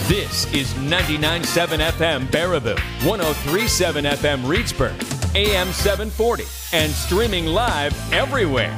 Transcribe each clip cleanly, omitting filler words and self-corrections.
This is 99.7 FM Baraboo, 103.7 FM Reedsburg, AM 740, and streaming live everywhere.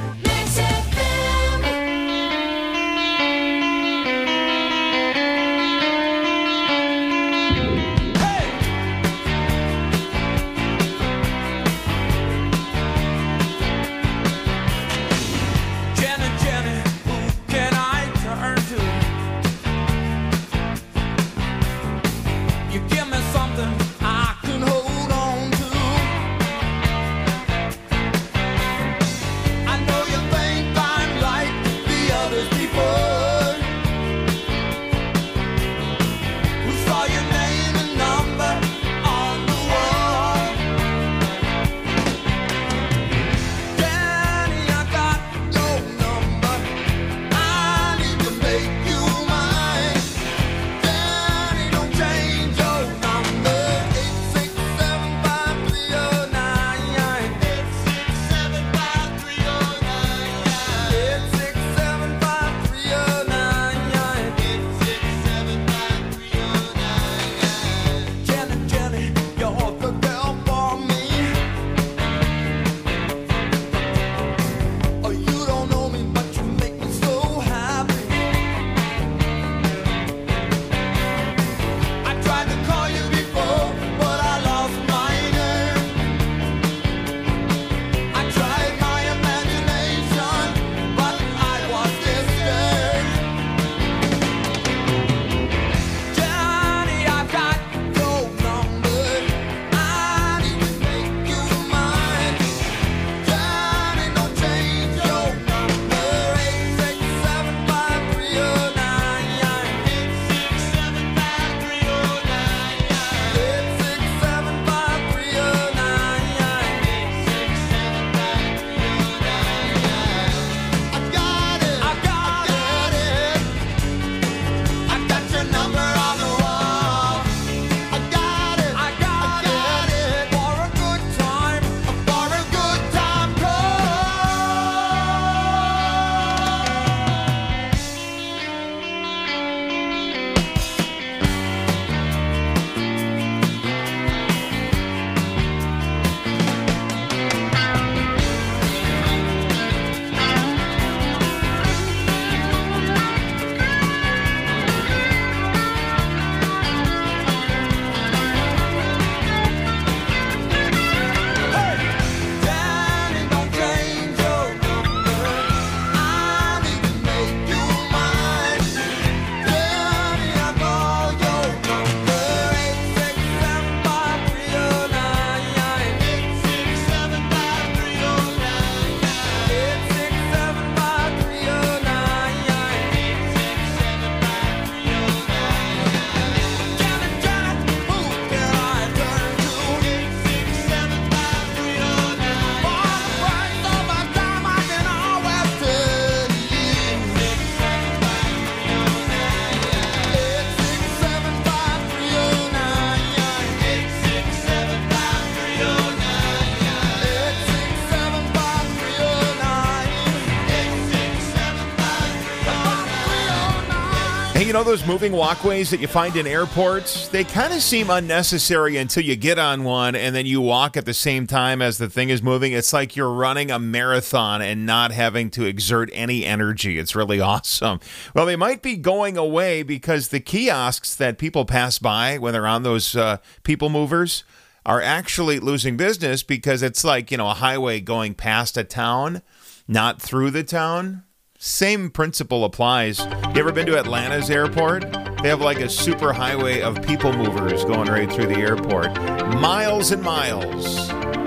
You know those moving walkways that you find in airports? They kind of seem unnecessary until you get on one and then you walk at the same time as the thing is moving. It's like you're running a marathon and not having to exert any energy. It's really awesome. Well, they might be going away because the kiosks that people pass by when they're on those people movers are actually losing business because it's like, you know, a highway going past a town, not through the town. Same principle applies. You ever been to Atlanta's airport? They have like a super highway of people movers going right through the airport. Miles and miles.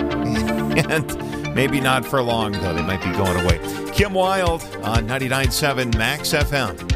And maybe not for long, though. They might be going away. Kim Wilde on 99.7 Max FM.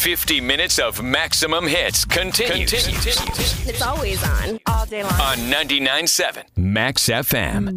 50 minutes of maximum hits continues. It's always on, all day long. On 99.7 Max FM.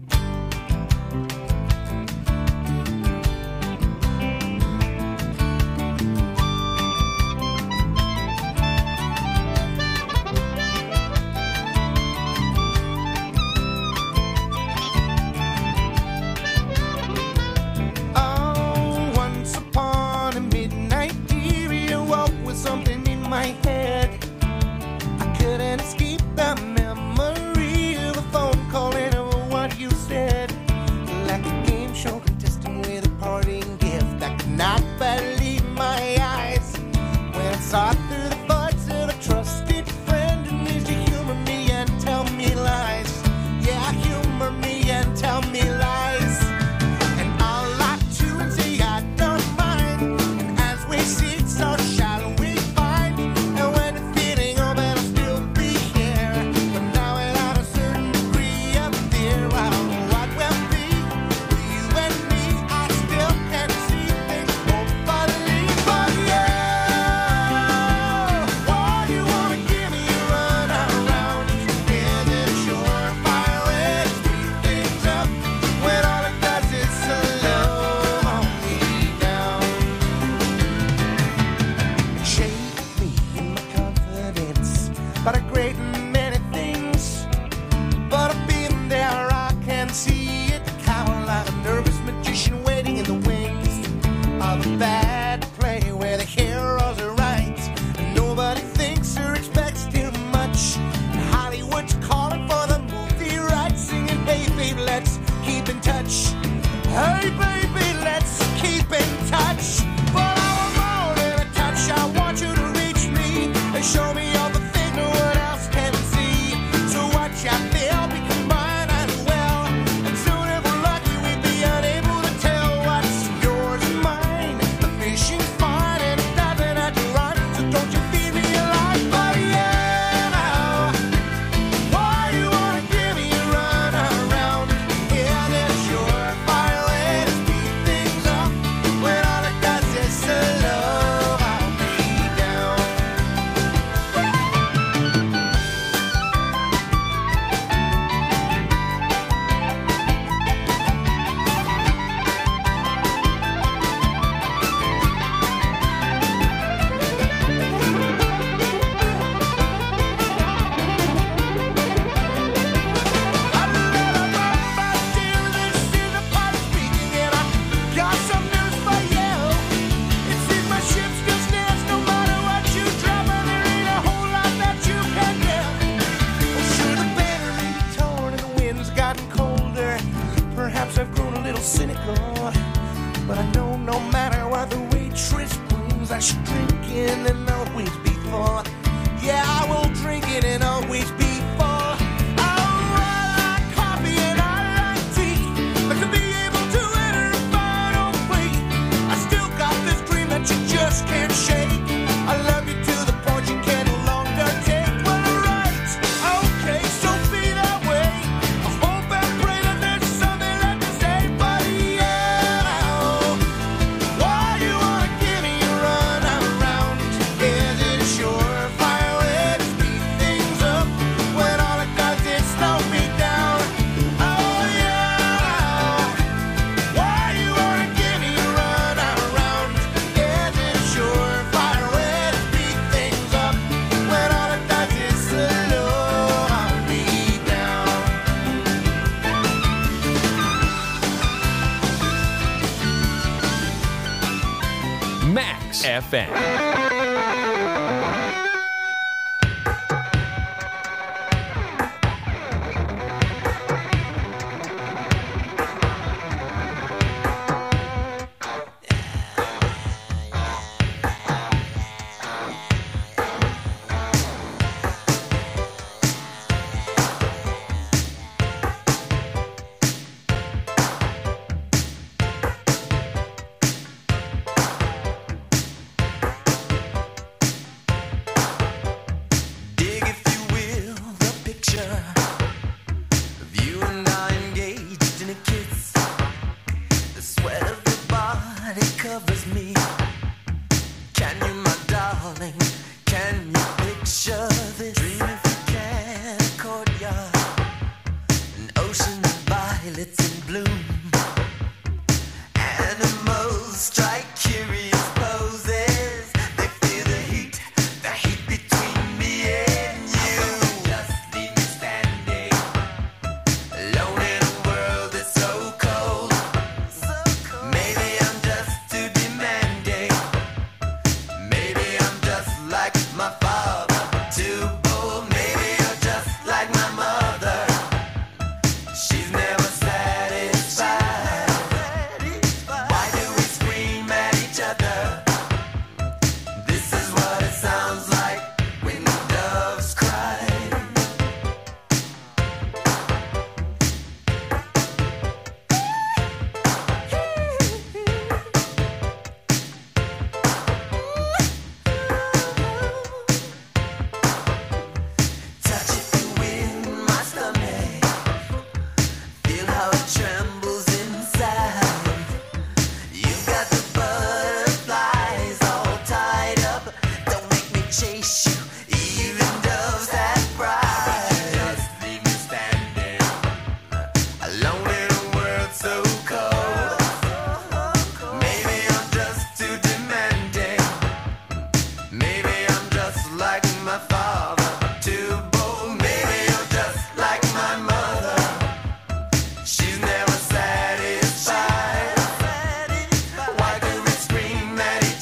Max FM.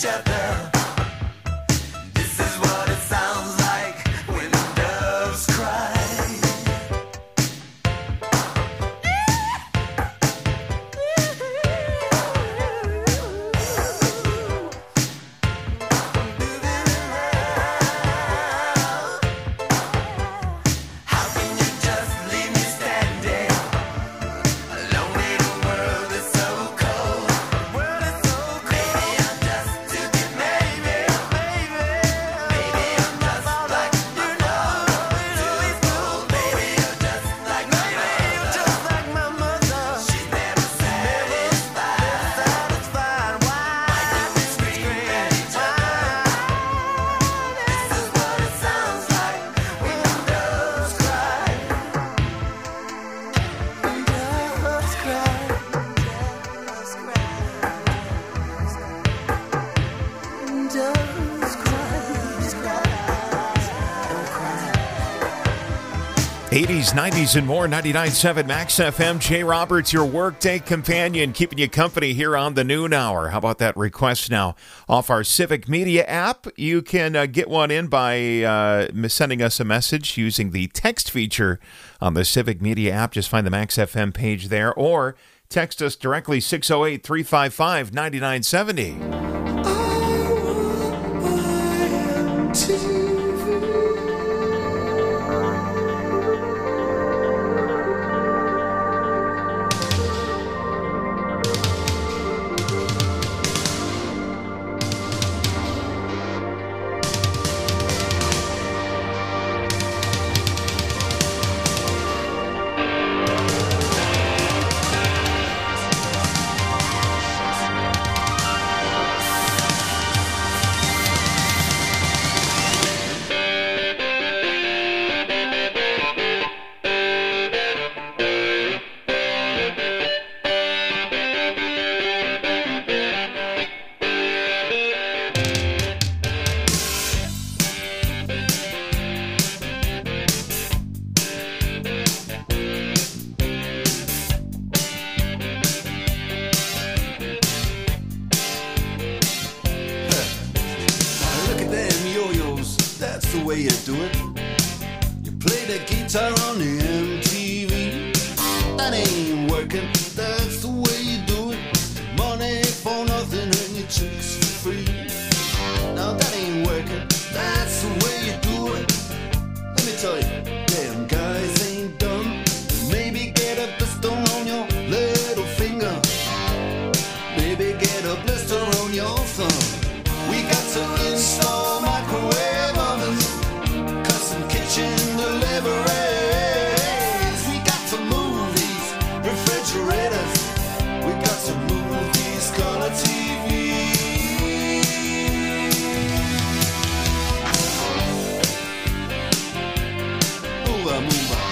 each other. This is what it sounds like when doves cry. How can you just leave me standing alone in a world that's so cold? World is so cold. Maybe I'm just too good, maybe I'm just like my father, too cold. Maybe you're just like my mother. She's never satisfied. Why do we scream at each other? This is what it sounds like when doves cry. When doves cry. When doves cry. 80s, 90s, and more. 99.7 Max FM. Jay Roberts, your workday companion, keeping you company here on the noon hour. How about that request now off our Civic Media app? You can get one in by sending us a message using the text feature on the Civic Media app. Just find the Max FM page there, or text us directly 608-355-9970. Look at them yo-yos, that's the way you do it. You play the guitar on the MTV. That ain't working, that's the way you do it. Money for nothing and your chicks for free. Now that ain't working, that's the way you do it. Let me tell you, damn guys ain't dumb. Maybe get a blister on your little finger. Maybe get a blister on your thumb. We got to install microwave ovens, custom kitchen deliveries. We got to move these refrigerators. We got to move these color TVs. Move on, move on.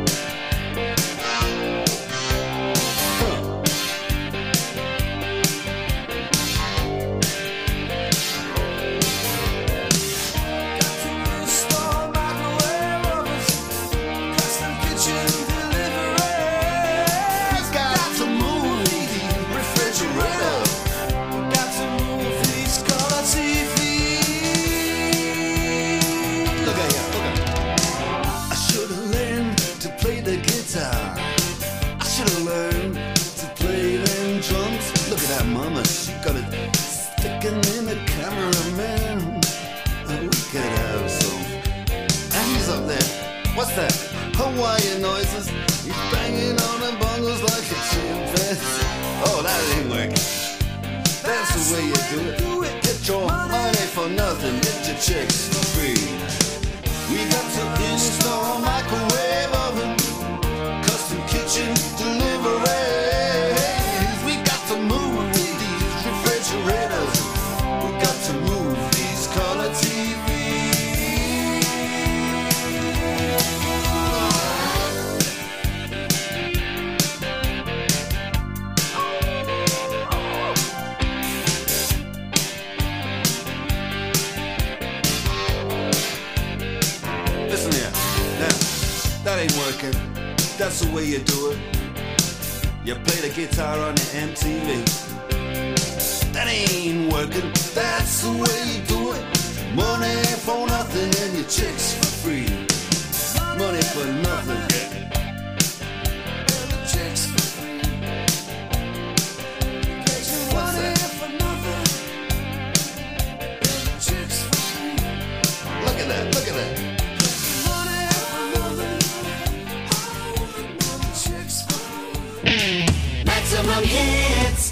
Mama, she got it sticking in the cameraman. Oh, we could have some. And he's up there. What's that? Hawaiian noises. He's banging on the bongos like a chimpanzee. Oh, that ain't working. That's the way you do it. Get your money for nothing. Get your chicks for free. We got to install microwave oven, custom kitchen delivery. We got to move these refrigerators. We got to move these color TVs. Listen here, now, that ain't working. That's the way you do it. You play the guitar on the MTV. That ain't working, that's the way you do it. Money for nothing and your chicks for free. Money for nothing. Chicks for free. What's that? For nothing. Chicks for free. Look at that, look at that. Money for nothing. Chicks for free. Maximum hits.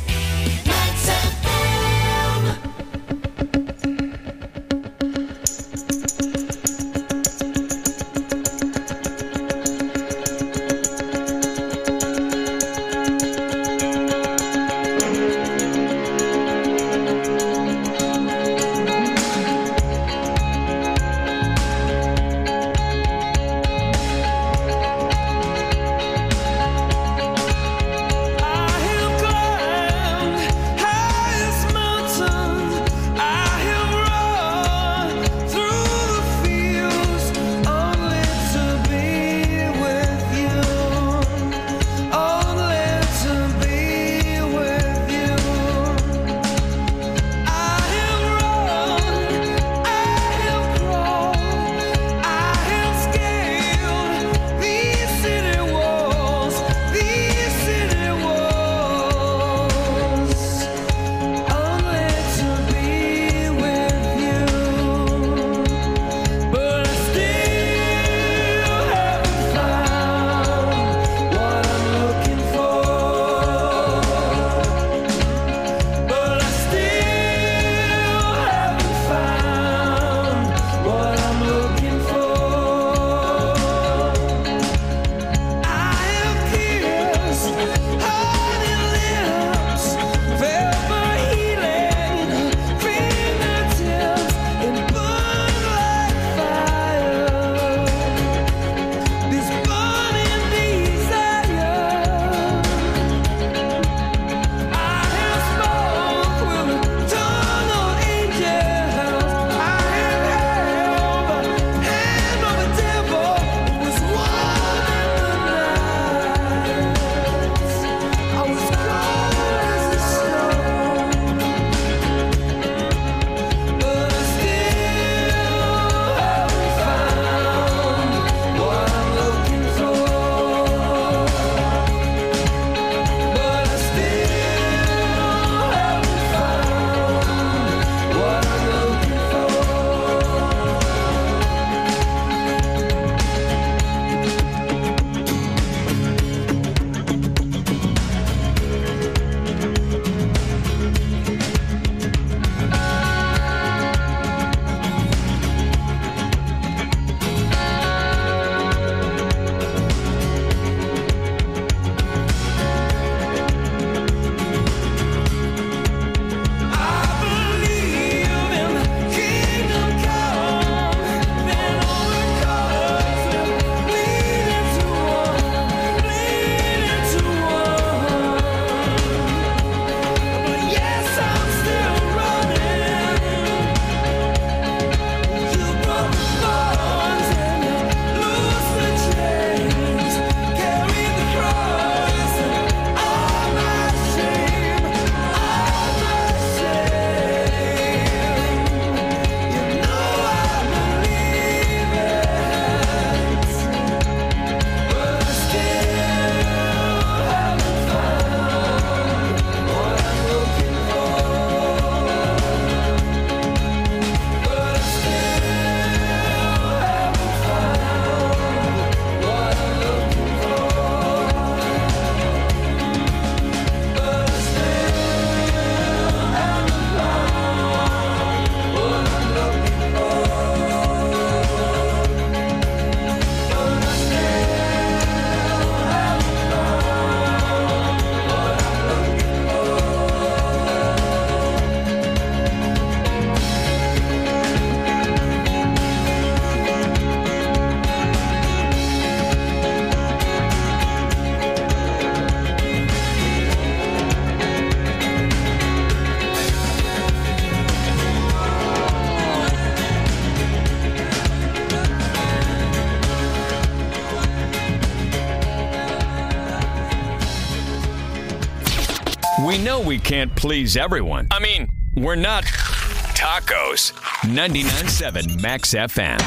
know we can't please everyone. I mean, we're not tacos. 99.7 Max FM.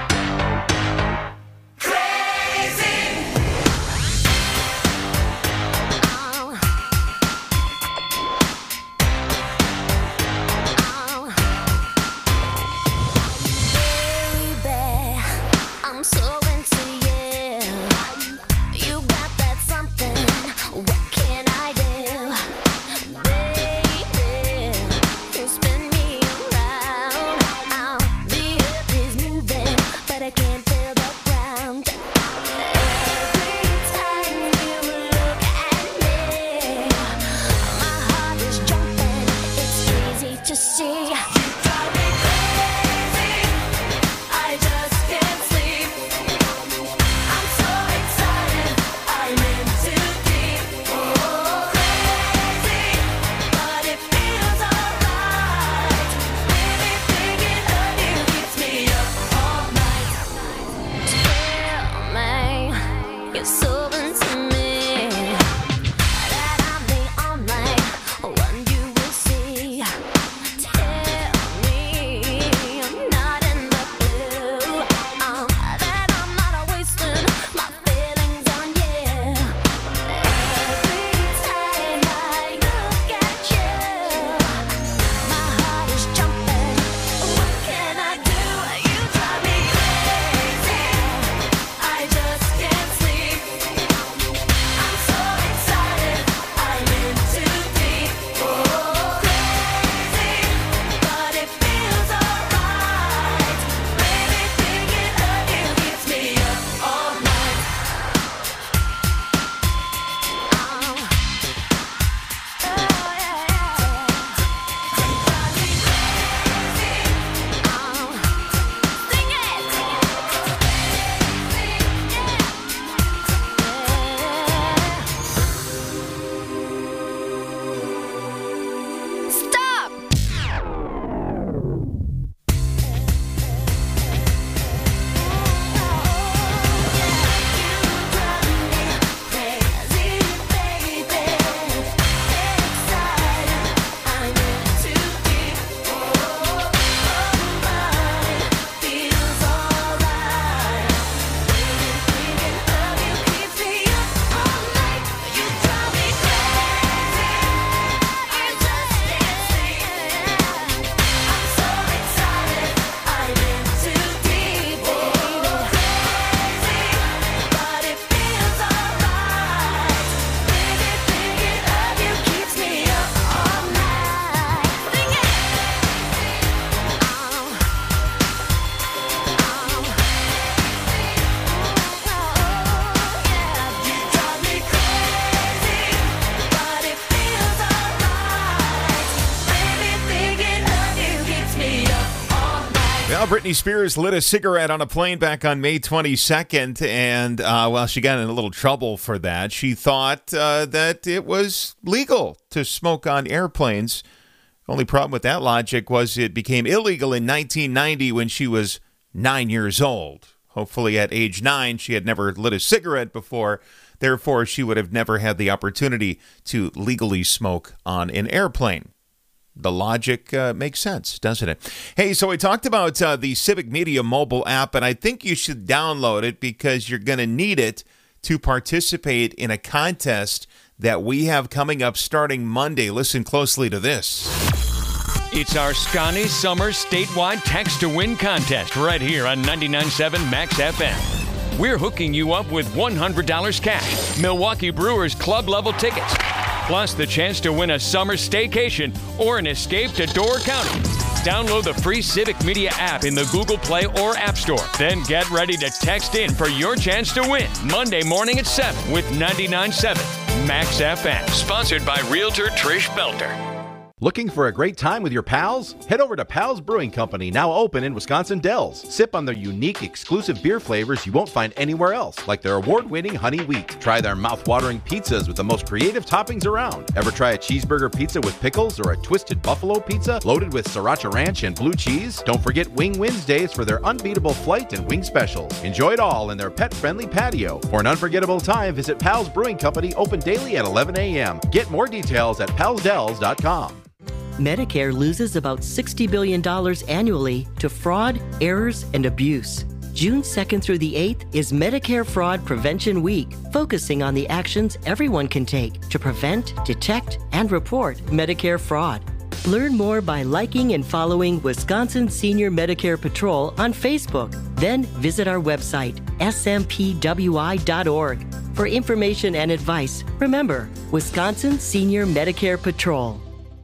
Britney Spears lit a cigarette on a plane back on May 22nd, and, she got in a little trouble for that. She thought that it was legal to smoke on airplanes. Only problem with that logic was it became illegal in 1990 when she was 9 years old. Hopefully at age 9, she had never lit a cigarette before. Therefore, she would have never had the opportunity to legally smoke on an airplane. The logic makes sense, doesn't it? Hey, so we talked about the Civic Media mobile app, and I think you should download it because you're going to need it to participate in a contest that we have coming up starting Monday. Listen closely to this. It's our Scotty Summer statewide Text to Win contest right here on 99.7 Max FM. We're hooking you up with $100 cash, Milwaukee Brewers club level tickets, plus the chance to win a summer staycation or an escape to Door County. Download the free Civic Media app in the Google Play or App Store. Then get ready to text in for your chance to win Monday morning at 7 with 99.7 Max FM. Sponsored by Realtor Trish Belter. Looking for a great time with your pals? Head over to Pals Brewing Company, now open in Wisconsin Dells. Sip on their unique, exclusive beer flavors you won't find anywhere else, like their award-winning Honey Wheat. Try their mouth-watering pizzas with the most creative toppings around. Ever try a cheeseburger pizza with pickles or a twisted buffalo pizza loaded with sriracha ranch and blue cheese? Don't forget Wing Wednesdays for their unbeatable flight and wing specials. Enjoy it all in their pet-friendly patio. For an unforgettable time, visit Pals Brewing Company, open daily at 11 a.m. Get more details at palsdells.com. Medicare loses about $60 billion annually to fraud, errors, and abuse. June 2nd through the 8th is Medicare Fraud Prevention Week, focusing on the actions everyone can take to prevent, detect, and report Medicare fraud. Learn more by liking and following Wisconsin Senior Medicare Patrol on Facebook. Then visit our website, smpwi.org. For information and advice, remember, Wisconsin Senior Medicare Patrol.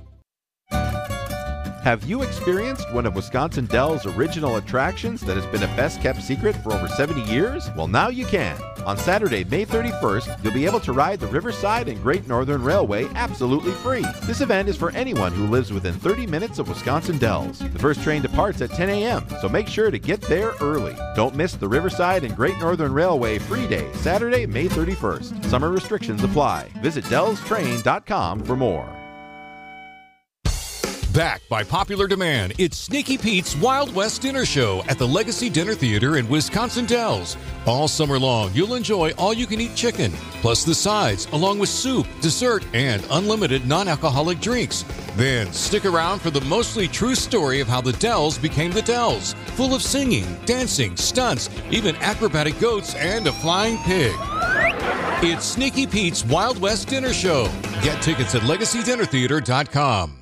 Have you experienced one of Wisconsin Dells' original attractions that has been a best-kept secret for over 70 years? Well, now you can. On Saturday, May 31st, you'll be able to ride the Riverside and Great Northern Railway absolutely free. This event is for anyone who lives within 30 minutes of Wisconsin Dells. The first train departs at 10 a.m., so make sure to get there early. Don't miss the Riverside and Great Northern Railway free day, Saturday, May 31st. Summer restrictions apply. Visit DellsTrain.com for more. Back by popular demand, it's Sneaky Pete's Wild West Dinner Show at the Legacy Dinner Theater in Wisconsin Dells. All summer long, you'll enjoy all-you-can-eat chicken, plus the sides, along with soup, dessert, and unlimited non-alcoholic drinks. Then stick around for the mostly true story of how the Dells became the Dells, full of singing, dancing, stunts, even acrobatic goats, and a flying pig. It's Sneaky Pete's Wild West Dinner Show. Get tickets at LegacyDinnerTheater.com.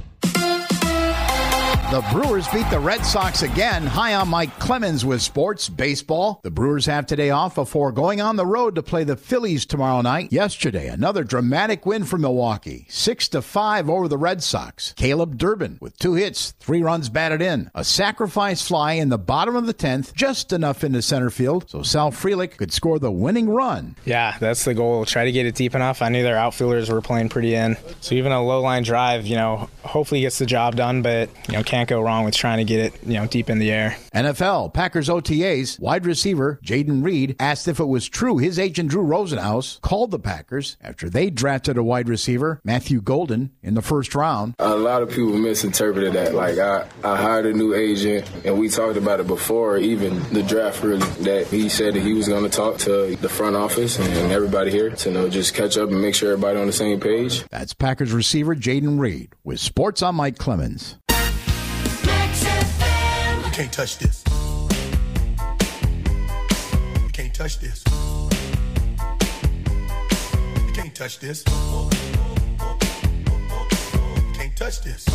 The Brewers beat the Red Sox again. Hi, I'm Mike Clemens with Sports Baseball. The Brewers have today off before going on the road to play the Phillies tomorrow night. Yesterday, another dramatic win for Milwaukee, 6-5 over the Red Sox. Caleb Durbin with 2 hits, 3 runs batted in. A sacrifice fly in the bottom of the 10th, just enough into center field, so Sal Frelick could score the winning run. Yeah, that's the goal. Try to get it deep enough. I knew their outfielders were playing pretty in. So even a low line drive, hopefully gets the job done, but, can't go wrong with trying to get it, deep in the air. NFL, Packers OTAs, wide receiver Jaden Reed asked if it was true his agent Drew Rosenhaus called the Packers after they drafted a wide receiver, Matthew Golden, in the first round. A lot of people misinterpreted that. Like, I hired a new agent, and we talked about it before even the draft, really, that he said that he was going to talk to the front office and everybody here to just catch up and make sure everybody on the same page. That's Packers receiver Jaden Reed with Sports on Mike Clemens. You can't touch this. You can't touch this. You can't touch this. You can't touch this.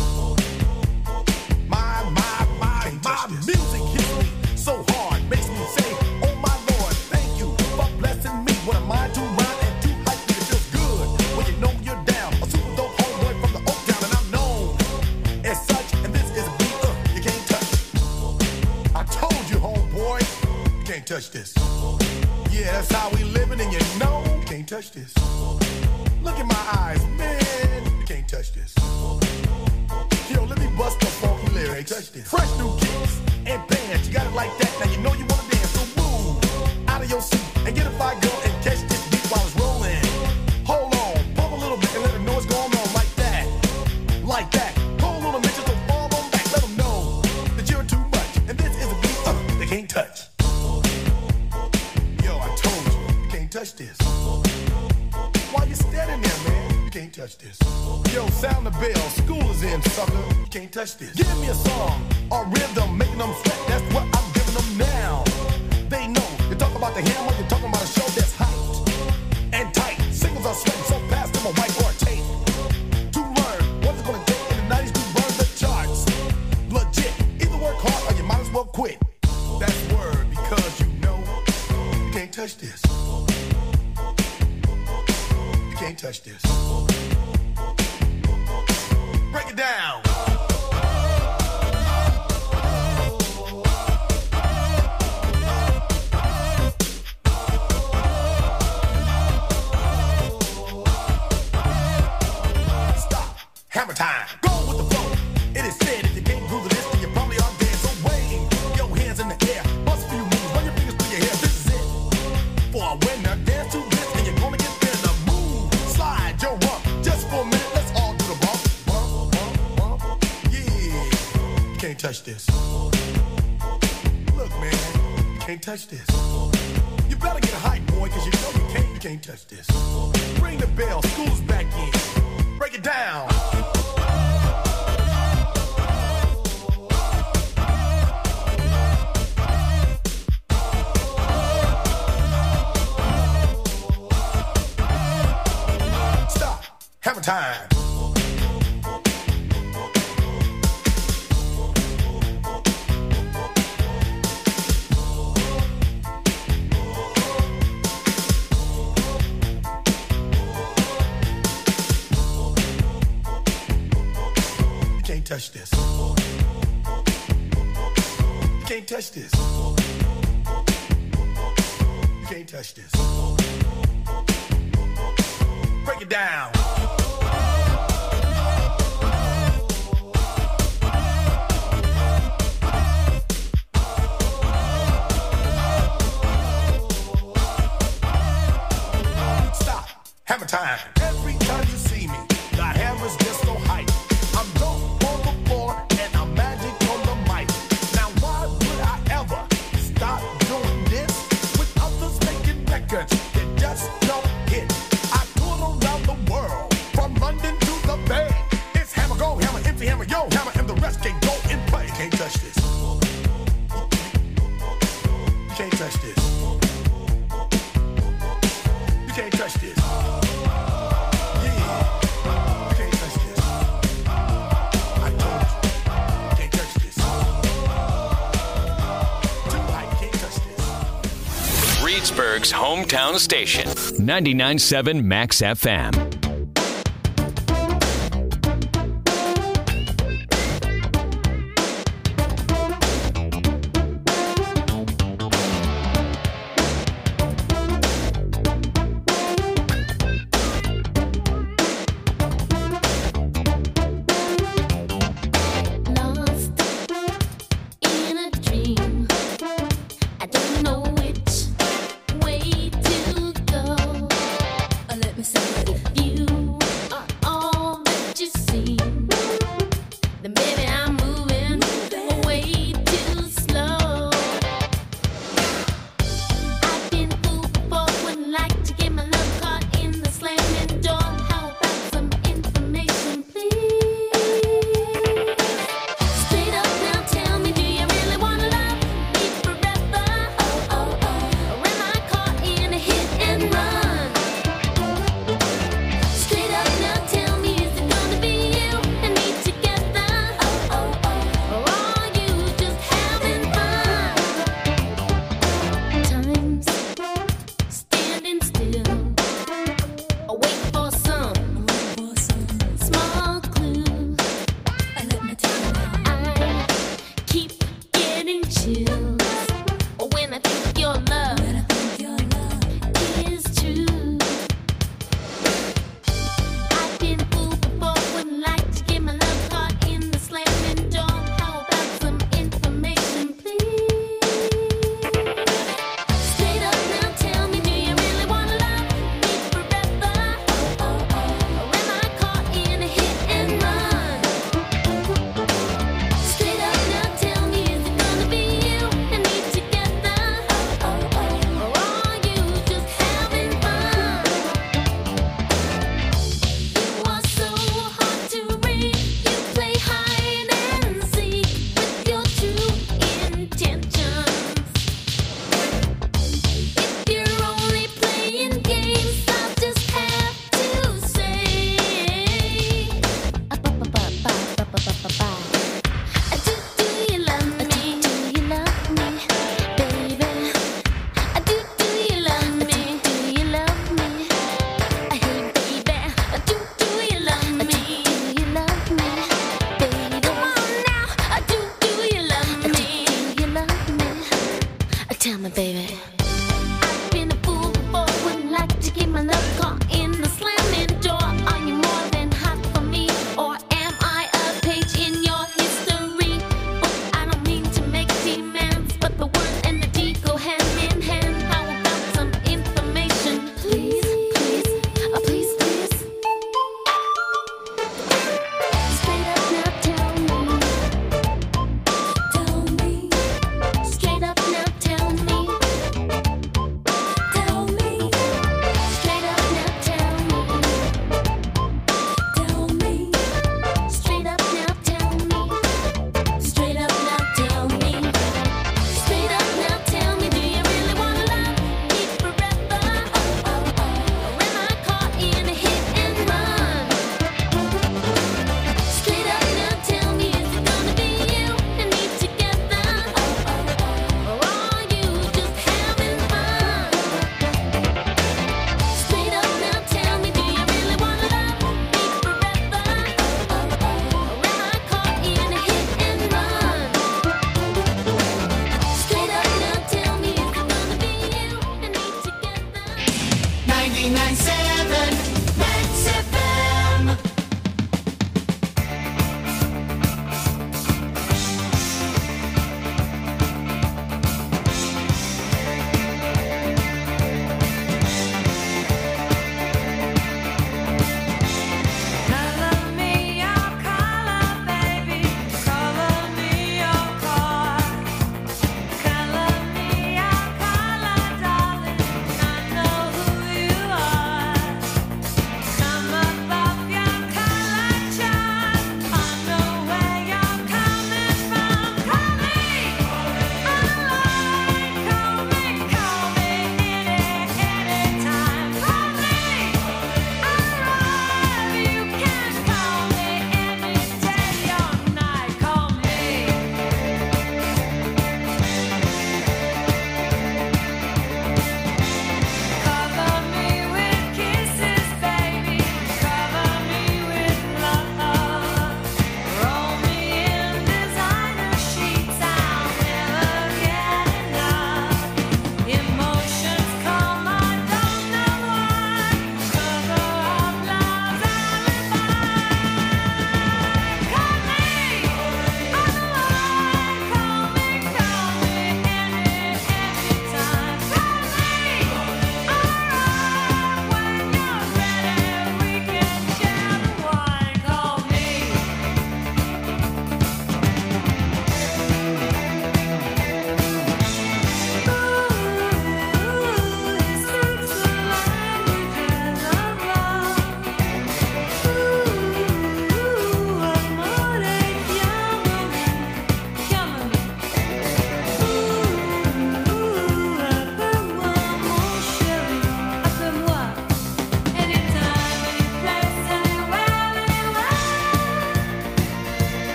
My music hits me so hard, makes me say, oh my Lord, thank you for blessing me. What am I to rhyme and do like me? It feels good when you know you're down. A super dope homeboy from the Oak Town, and I'm known as such, and this is a beat you can't touch. I told you, homeboy, you can't touch this. Yeah, that's how we living, and you can't touch this. Look in my eyes, man, you can't touch this. Yo, let me bust the funky lyrics. Fresh new kicks and bands, you got it like that. Now you know you wanna dance, so move out of your seat and get a fire girl and catch this beat while it's rolling. Hold on, pump a little bit and let them know what's going on like that, like that. Hold on a minute, just don't fall on back. Let them know that you're too much, and this is a beat they can't touch. Yo, I told you can't touch this. Why you standing there, man? You can't touch this. Yo, sound the bell, school is in, sucker. You can't touch this. Give me a song or rhythm, making them sweat. That's what I'm giving them now. They know. You talk about the hammer, you're talking about a show that's hyped and tight. Singles are sweating so fast, them a whiteboard tape. To learn what's it gonna take in the 90s to burn the charts. Legit. Either work hard or you might as well quit. That's word because you can't touch this. You can't touch this. Break it down. Stop. Hammer time. Go. can't touch this. Look, man, you can't touch this. You better get a hype, boy, because you know you can't touch this. Ring the bell, school's back in. Break it down. Stop. Hammer time. Touch this. You can't touch this. You can't touch this. Break it down. Stop. Hammer time. Every time you see me, the hammer's just so hype. I'm dope. And I'm magic on the mic. Now why would I ever stop doing this with others making records that just don't hit? I tour around the world from London to the Bay. It's hammer go, hammer empty, hammer yo, hammer, and the rest can go and play. You can't touch this. You can't touch this. You can't touch this. Reedsburg's hometown station, 99.7 Max FM.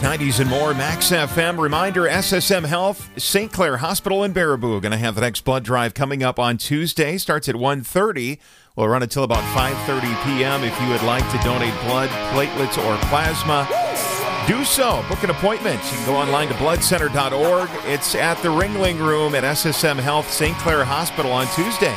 90s and more, Max FM. Reminder, SSM Health, St. Clair Hospital in Baraboo. Going to have the next blood drive coming up on Tuesday. Starts at 1:30. We'll run until about 5:30 p.m. If you would like to donate blood, platelets, or plasma, do so. Book an appointment. You can go online to bloodcenter.org. It's at the Ringling Room at SSM Health, St. Clair Hospital on Tuesday.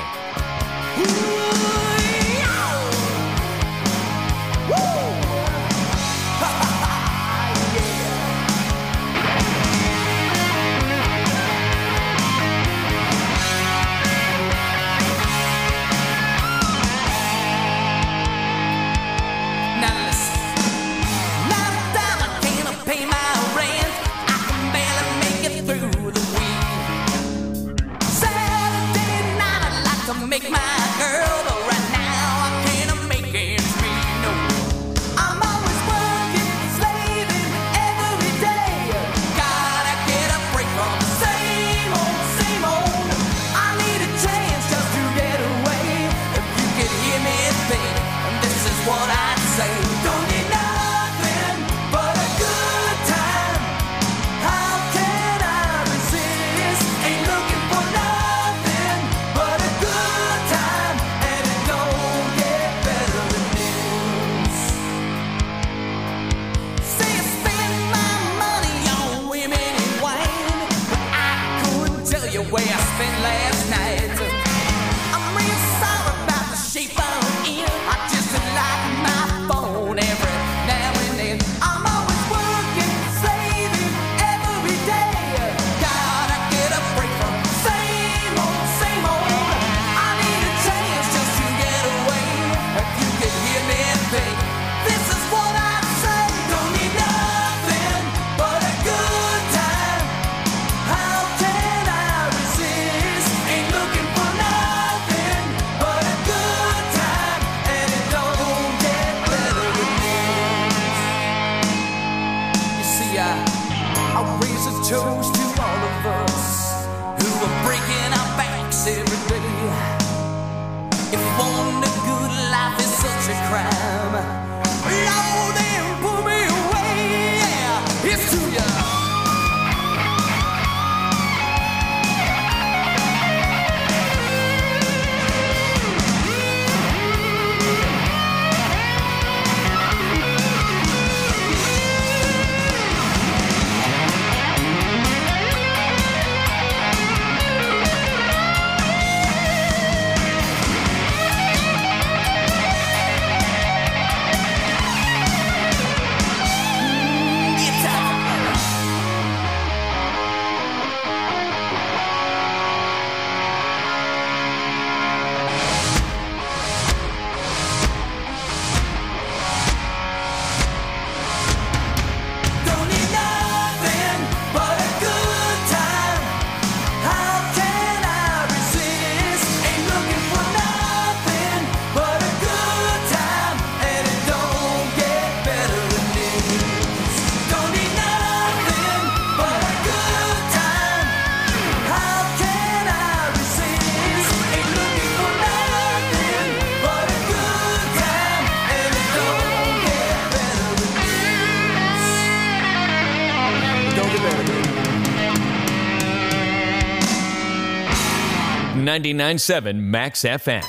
.997 Max FM.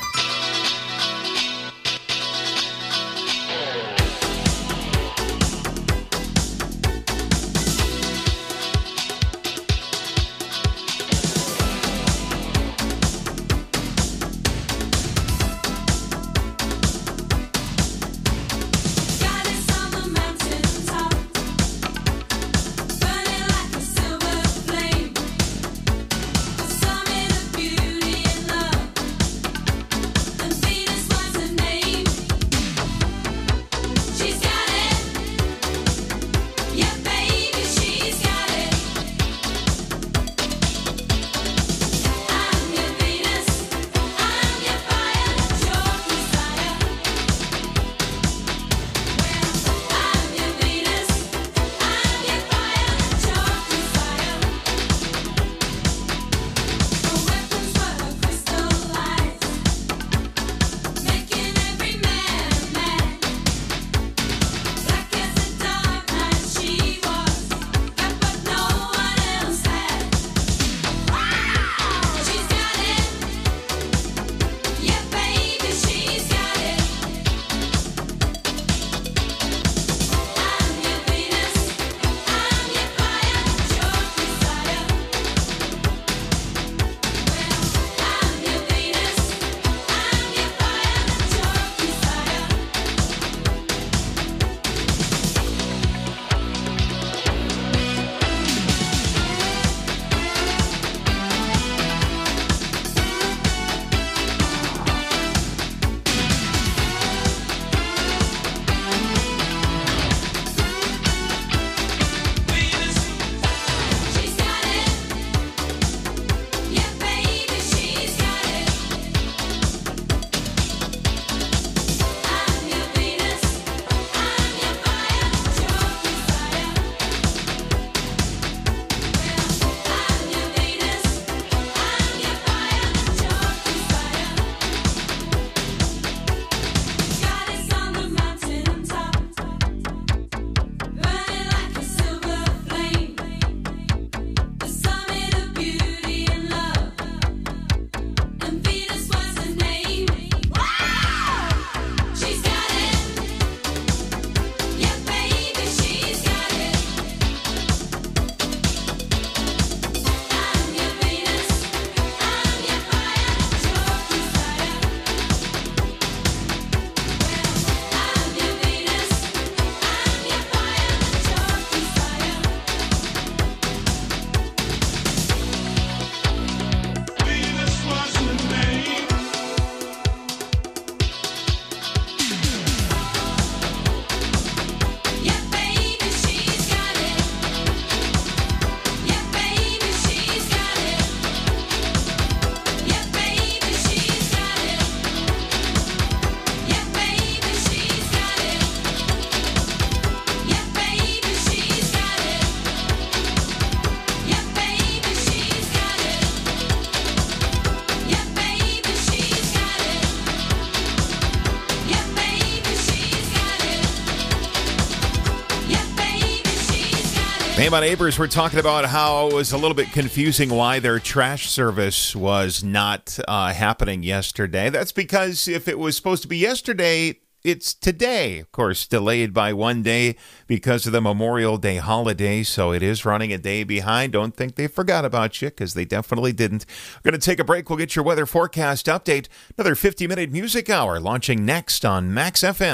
My neighbors were talking about how it was a little bit confusing why their trash service was not happening yesterday. That's because if it was supposed to be yesterday, it's today. Of course, delayed by one day because of the Memorial Day holiday, so it is running a day behind. Don't think they forgot about you, because they definitely didn't. We're going to take a break. We'll get your weather forecast update. Another 50-minute music hour launching next on Max FM.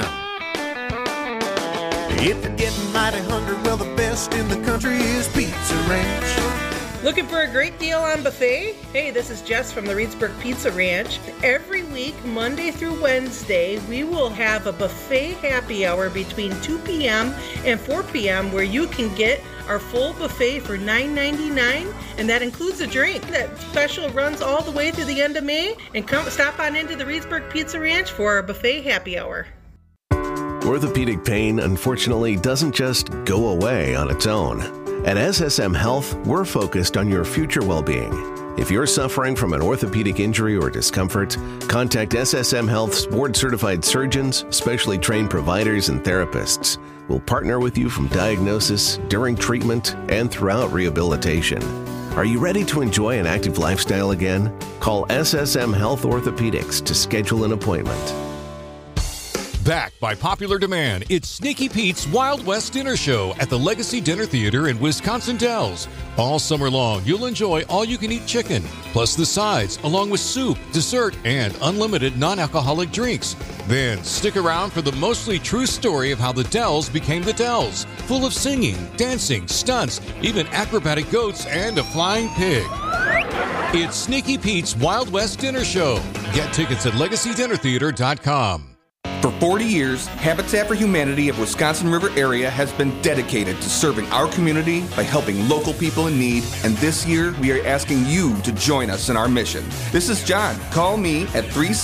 If you're getting mighty hungry, well, the best in the country is Pizza Ranch. Looking for a great deal on buffet? Hey, this is Jess from the Reedsburg Pizza Ranch. Every week, Monday through Wednesday, we will have a buffet happy hour between 2 p.m. and 4 p.m. where you can get our full buffet for $9.99, and that includes a drink. That special runs all the way through the end of May. And come stop on into the Reedsburg Pizza Ranch for our buffet happy hour. Orthopedic pain, unfortunately, doesn't just go away on its own. At SSM Health, we're focused on your future well-being. If you're suffering from an orthopedic injury or discomfort, contact SSM Health's board-certified surgeons, specially trained providers, and therapists. We'll partner with you from diagnosis, during treatment, and throughout rehabilitation. Are you ready to enjoy an active lifestyle again? Call SSM Health Orthopedics to schedule an appointment. Back by popular demand, it's Sneaky Pete's Wild West Dinner Show at the Legacy Dinner Theater in Wisconsin Dells. All summer long, you'll enjoy all-you-can-eat chicken, plus the sides, along with soup, dessert, and unlimited non-alcoholic drinks. Then stick around for the mostly true story of how the Dells became the Dells, full of singing, dancing, stunts, even acrobatic goats, and a flying pig. It's Sneaky Pete's Wild West Dinner Show. Get tickets at LegacyDinnerTheater.com. For 40 years, Habitat for Humanity of Wisconsin River area has been dedicated to serving our community by helping local people in need, and this year we are asking you to join us in our mission. This is John. Call me at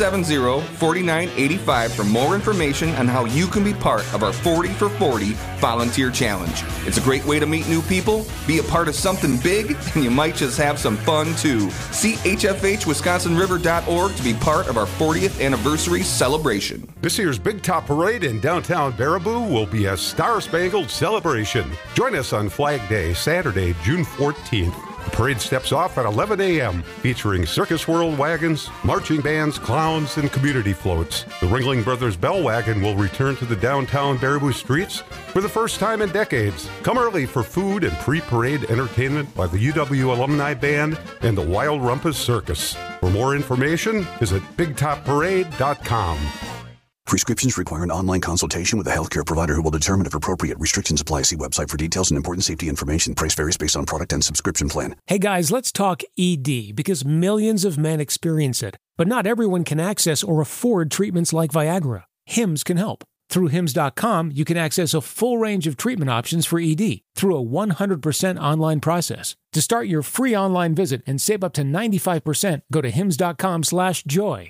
370-4985 for more information on how you can be part of our 40 for 40 volunteer challenge. It's a great way to meet new people, be a part of something big, and you might just have some fun too. See hfhwisconsinriver.org to be part of our 40th anniversary celebration. This year's Big Top Parade in downtown Baraboo will be a star-spangled celebration. Join us on Flag Day, Saturday, June 14th. The parade steps off at 11 a.m., featuring Circus World wagons, marching bands, clowns, and community floats. The Ringling Brothers Bell Wagon will return to the downtown Baraboo streets for the first time in decades. Come early for food and pre-parade entertainment by the UW Alumni Band and the Wild Rumpus Circus. For more information, visit BigTopParade.com. Prescriptions require an online consultation with a healthcare provider who will determine if appropriate. Restrictions apply. See website for details and important safety information. Price varies based on product and subscription plan. Hey guys, let's talk ED, because millions of men experience it. But not everyone can access or afford treatments like Viagra. Hims can help. Through Hims.com, you can access a full range of treatment options for ED through a 100% online process. To start your free online visit and save up to 95%, go to Hims.com/joy.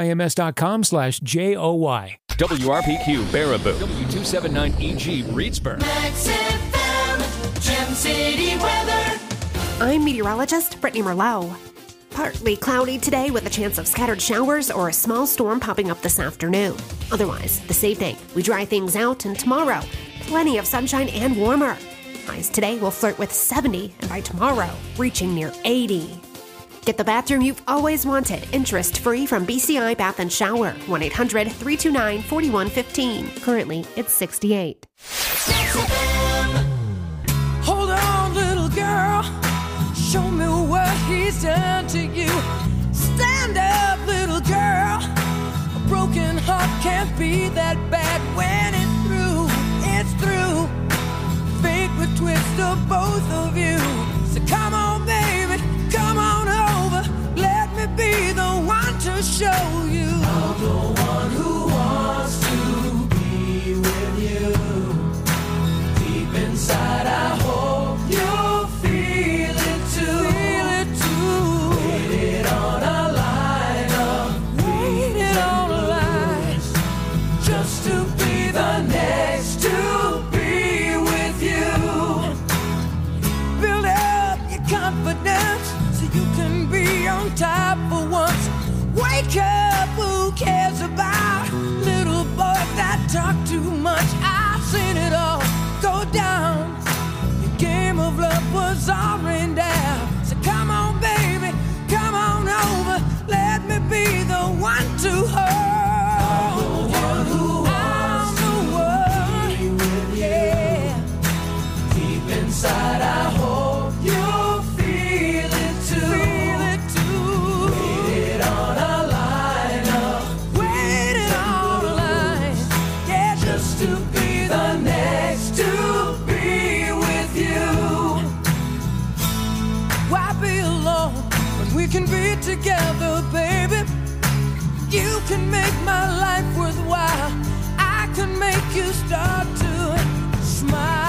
HIMS.com/JOY. WRPQ Baraboo. W279EG Reedsburg. Max FM, Gem City weather. I'm meteorologist Brittany Merlot. Partly cloudy today with a chance of scattered showers or a small storm popping up this afternoon. Otherwise, the same thing. We dry things out, and tomorrow, plenty of sunshine and warmer. Highs today will flirt with 70, and by tomorrow, reaching near 80. Get the bathroom you've always wanted, interest-free from BCI Bath & Shower. 1-800-329-4115. Currently, it's 68. Hold on, little girl. Show me what he's done to you. Stand up, little girl. A broken heart can't be that bad when it's through. It's through. Fate would twist of both of you. So come on, baby, come on over. Let me be the one to show you. I'm the one who wants to be with you. Deep inside, I hope you'll feel it too. Feel it too. Waited on a line of waited on a line just to be the next to be with you. Build up your confidence so you can be on top for once. Wake up, who cares about little boys that talk too much? I've seen it all go down. Your game want to hold you. I'm the one who wants to be with you. Yeah. Deep inside, I hope you'll feel it too. Feel it too. Waited on a line up. Waited on a line. Yeah, just to be the next to be with you. Why be alone when we can be together, baby? You can make my life worthwhile. I can make you start to smile.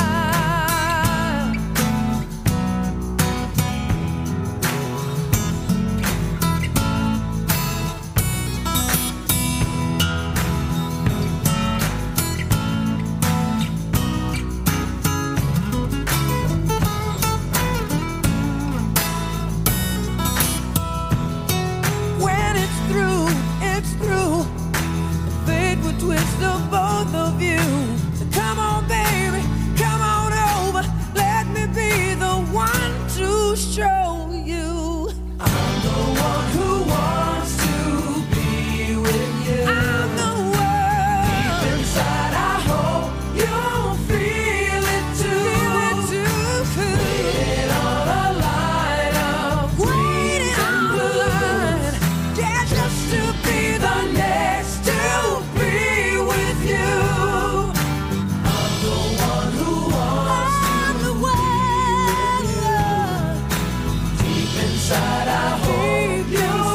When it's through, it's through. Fate will twist the both of you. So come on, baby, come on over. Let me be the one to show you. I'm the one who wants to be with you. I'm the one. Deep inside, I hope you'll feel it too. Feel it too. Waiting on a line of waiting on the line. Yeah, just to be the next to be with you. I'm the one who wants to be with you. Deep inside, I hope you'll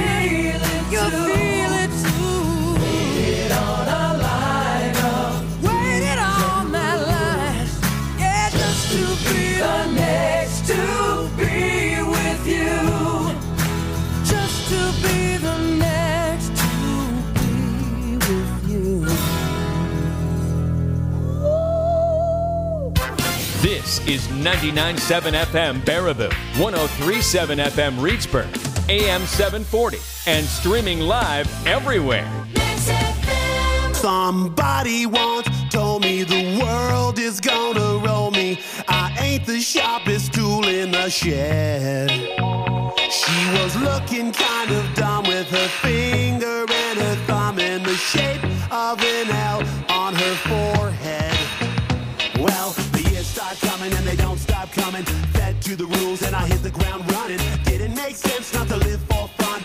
feel it too. Waited on a line up. Waited on that line. Yeah, just to be the next to be with you. Just to be the next to be with you. This is 99.7 FM Baraboo, 103.7 FM Reedsburg, AM 740, and streaming live everywhere. Somebody once told me the world is gonna roll me. I ain't the sharpest tool in the shed. She was looking kind of dumb with her finger and her thumb in the shape of an L on her forehead. Well, the years start coming and they don't stop coming. Fed to the rules and I hit the ground running.